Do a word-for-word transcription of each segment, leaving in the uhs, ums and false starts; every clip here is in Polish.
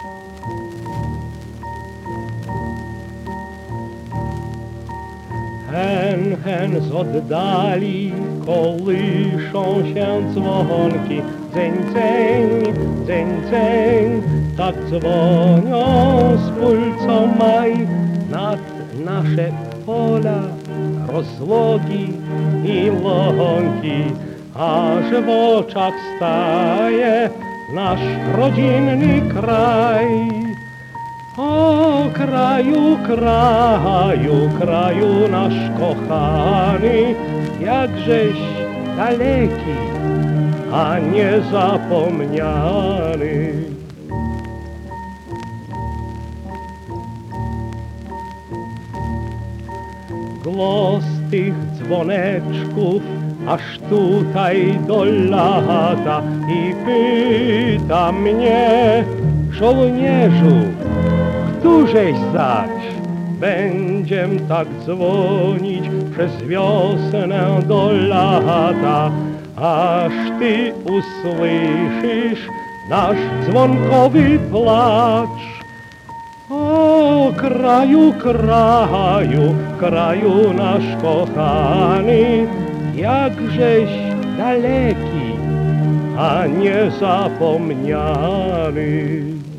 Hen, hen z oddali kołyszą się dzwonki. Dzeń, dzeń, dzeń, dzeń, tak dzwonią z pól co maj nad nasze pola, rozlogi i łąki, aż w oczach staje nasz rodzinny kraj. O kraju, kraju, kraju nasz kochany, jakżeś daleki, a niezapomniany. Głos tych dzwoneczków aż tutaj dolata i pyta mnie: żołnierzu, któżeś zaś będziem tak dzwonić przez wiosnę do lata, aż ty usłyszysz nasz dzwonkowy placz. O kraju, kraju, kraju nasz kochany, jakżeś daleki, a niezapomniany.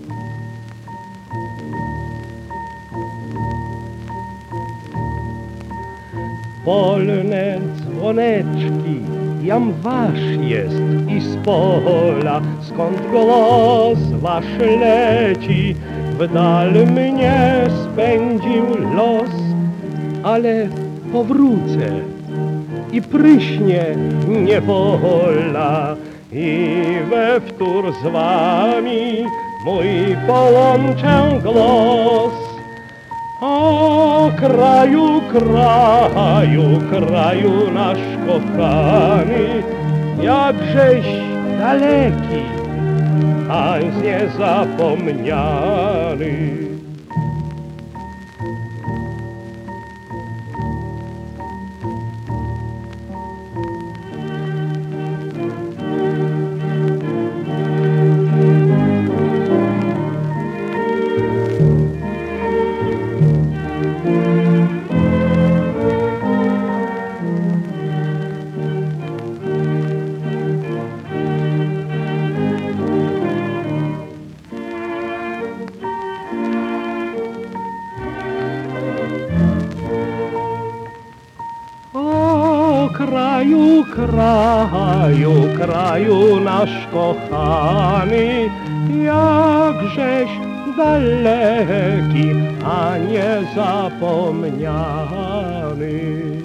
Polne dzwoneczki, jam wasz jest i z pola, skąd głos wasz leci, w dal mnie spędził los, ale powrócę i pryśnie niewola i we wtór z wami mój połączę głos. O kraju, kraju, kraju nasz kochany, jakżeś daleki, a niezapomniany. Kraju, kraju, kraju nasz kochany, jakżeś daleki, a niezapomniany.